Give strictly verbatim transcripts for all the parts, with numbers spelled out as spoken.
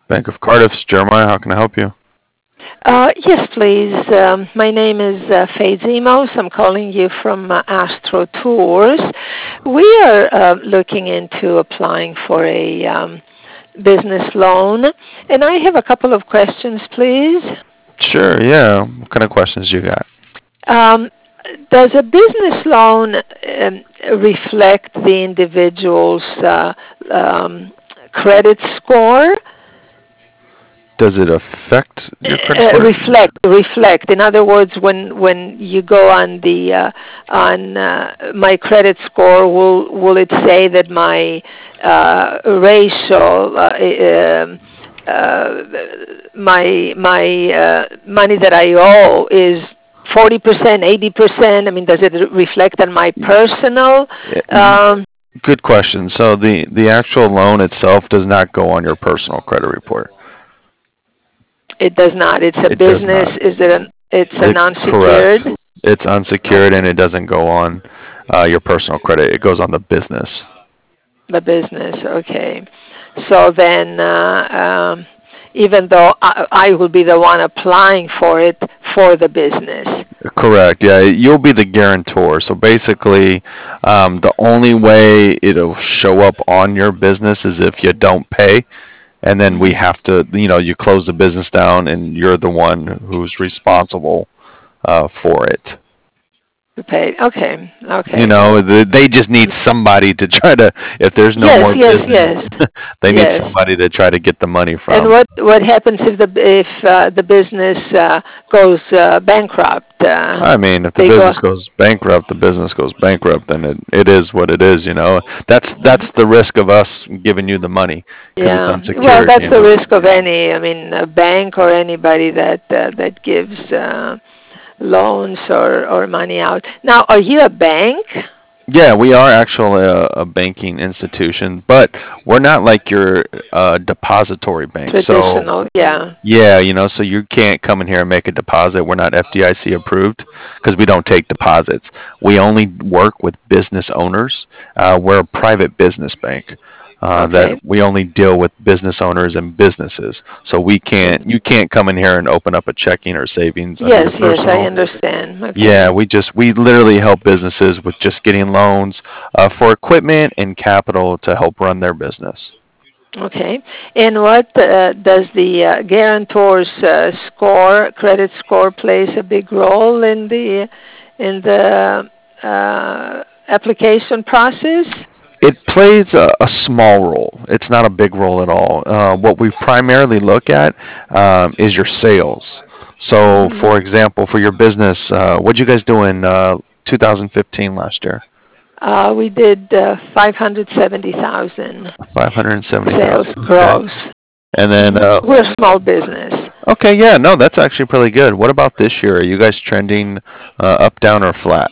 Bank of Cardiff's Jeremiah. How can I help you? Uh, yes, please. Um, my name is uh, Faye Zimos. I'm calling you from uh, Astro Tours. We are uh, looking into applying for a um, business loan, and I have a couple of questions, please. Sure. Yeah. What kind of questions you got? Um, does a business loan um, reflect the individual's uh, um, credit score? Does it affect your credit Uh, score? reflect, reflect. In other words, when when you go on the uh, on uh, my credit score, will will it say that my uh, ratio, uh, um, uh, my my uh, money that I owe is forty percent, eighty percent? I mean, does it reflect on my personal? Yeah, y- Um, good question. So the the actual loan itself does not go on your personal credit report. it does not. It's a It does business. not. Is it an? It's an It, unsecured. correct. It's unsecured and it doesn't go on uh, your personal credit. It goes on the business. The business, okay. So then, uh, um, even though I, I will be the one applying for it for the business. Correct. Yeah, you'll be the guarantor. So basically, um, the only way it'll show up on your business is if you don't pay, and then we Mhm. have to, you know, you close the business down, and you're the one who's responsible uh, for it. To pay. Okay, You okay. know, th- they just need somebody to try to. If there's no Yes, more yes, business, yes, they need yes. somebody to try to get the money And from. what what happens if the if uh, the business uh, goes uh, bankrupt? Uh, I mean, if the they go. business goes bankrupt, the business goes bankrupt, then it, it is what it is, you know. That's Mhm. that's the risk of us giving you the money because it's Yeah. Well, unsecured, that's you the know. risk of any. I mean, a bank or anybody that uh, that gives. Uh, loans or, or money out. Now, are you a bank? Yeah, we are actually a, a banking institution, but we're not like your uh, depository bank. So Traditional, yeah. yeah, you know, so you can't come in here and make a deposit. We're not F D I C approved because we don't take deposits. We only work with business owners. Uh, we're a private business bank. Uh, that Okay. we only deal with business owners and businesses. So we can't, Good. you can't come in here and open up a checking or savings under Yes, your yes, I personal. understand. Yeah, Okay. we just, we literally help businesses with just getting loans uh, for equipment and capital to help run their business. Okay. And what uh, does the uh, guarantor's uh, score, credit score, plays a big role in the in the uh, application process? It plays a, a small role. It's not a big role at all. Uh, what we primarily look at um, is your sales. So, Hmm. for example, for your business, uh, what did you guys do in uh, two thousand fifteen last year? Uh, we did uh, five hundred seventy thousand sales five hundred seventy thousand. Okay. gross. And then, Hmm. uh, We're a small business. okay, yeah, no, that's actually pretty good. What about this year? Are you guys trending uh, up, down, or flat?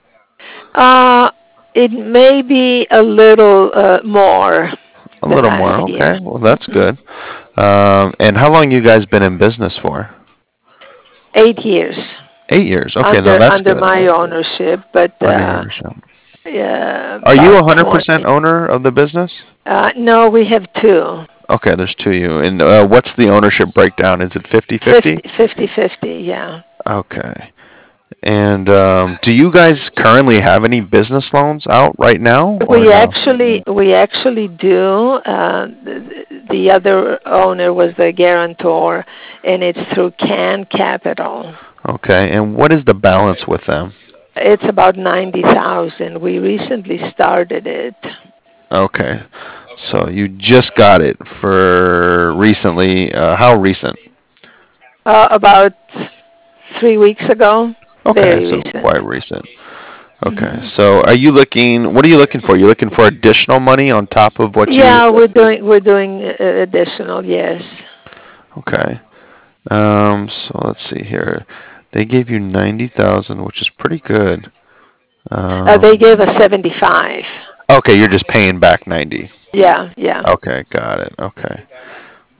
Uh, it may be a little uh, more A than little more. last year. Okay, well, that's Hmm. good. Um, and how long you guys been in business for? Eight years Eight years. Okay, no, under that's under good. my ownership, but Under your uh, ownership. uh, Are you about one hundred percent twenty. owner of the business? Uh, no, we have two. Okay, there's two of you. And uh, what's the ownership breakdown? Is it fifty-fifty? Fifty, fifty, fifty. Yeah. Okay. And um, do you guys currently have any business loans out right now or We no? actually we actually do. Uh, the, the other owner was the guarantor, and it's through Can Capital. Okay. And what is the balance with them? It's about ninety thousand. We recently started it. Okay. So you just got it for recently. Uh, how recent? Uh, about three weeks ago. Okay, Very so recent. quite recent. Okay. Hmm. So are you looking, what are you looking for? You looking for additional money on top of what you. Yeah, we're doing we're doing uh, additional. Yes. Okay. Um, so let's see here. They gave you ninety thousand, which is pretty good. Uh, they Um, gave us seventy-five. okay, you're just paying back ninety. Yeah, yeah. Okay, got it. Okay.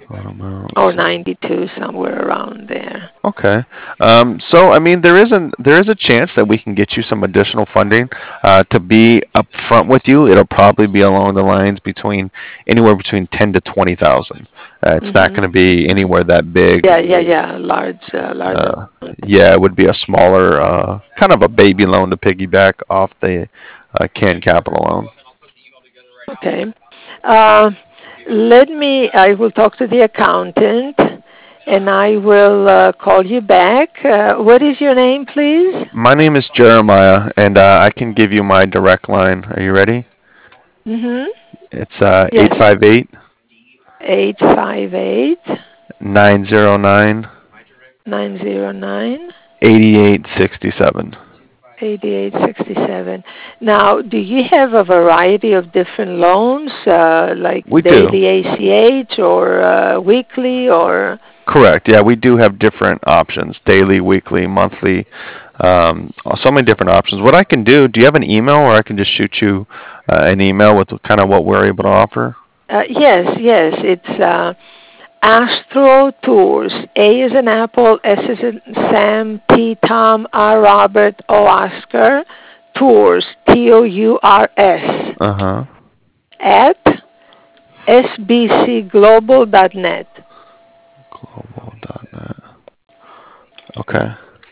Total amount. or ninety-two, somewhere around there. Okay. Um, so, I mean, there isn't there is a chance that we can get you some additional funding. Uh, to be upfront with you, it'll probably be along the lines between anywhere between ten to twenty thousand. Uh, it's not Hmm. going to be anywhere that big. Yeah, yeah, yeah. Large, uh, large Uh, amount. yeah, it would be a smaller, uh, kind of a baby loan to piggyback off the uh, canned capital loan. Okay. Uh, let me. I will talk to the accountant, and I will uh, call you back. Uh, what is your name, please? My name is Jeremiah, and uh, I can give you my direct line. Are you ready? Mm-hmm. It's uh, Yes. eight five eight, Eight five eight nine zero nine, nine zero nine eight eight six seven. eighty eight sixty seven. Now, do you have a variety of different loans, uh, like We do. daily A C H or uh, weekly or? Correct. Yeah, we do have different options: daily, weekly, monthly. Um, so many different options. What I can do? Do you have an email, or I can just shoot you uh, an email with kind of what we're able to offer? Uh, yes, yes. It's uh, Astro Tours. A is an apple, S is in Sam, T Tom, R Robert, O Oscar. Tours, T O U R S, Uh huh. at s b c global dot net. Global dot net. Okay.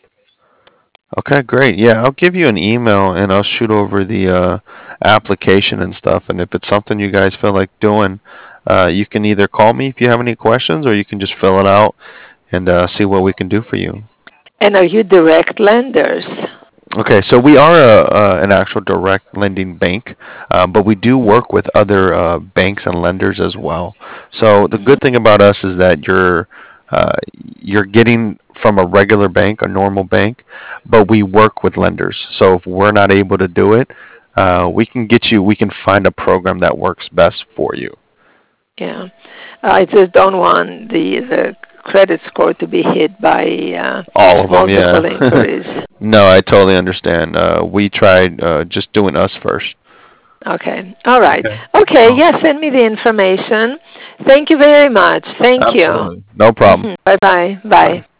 Okay, great. Yeah, I'll give you an email and I'll shoot over the uh, application and stuff. And if it's something you guys feel like doing, uh, you can either call me if you have any questions, or you can just fill it out and uh, see what we can do for you. And are you direct lenders? Okay, so we are a, uh, an actual direct lending bank, uh, but we do work with other uh, banks and lenders as well. So the Hmm. good thing about us is that you're uh, you're getting from a regular bank, a normal bank, but we work with lenders. So if we're not able to do it, uh, we can get you. We can find a program that works best for you. Yeah. I just don't want the the credit score to be hit by uh, All of them, multiple yeah. inquiries. No, I totally understand. Uh, we tried uh, just doing us first. Okay. All right. Okay. Okay. Oh, Yes, send me the information. Thank you very much. Thank you. absolutely. No problem. Bye bye. Bye. Bye.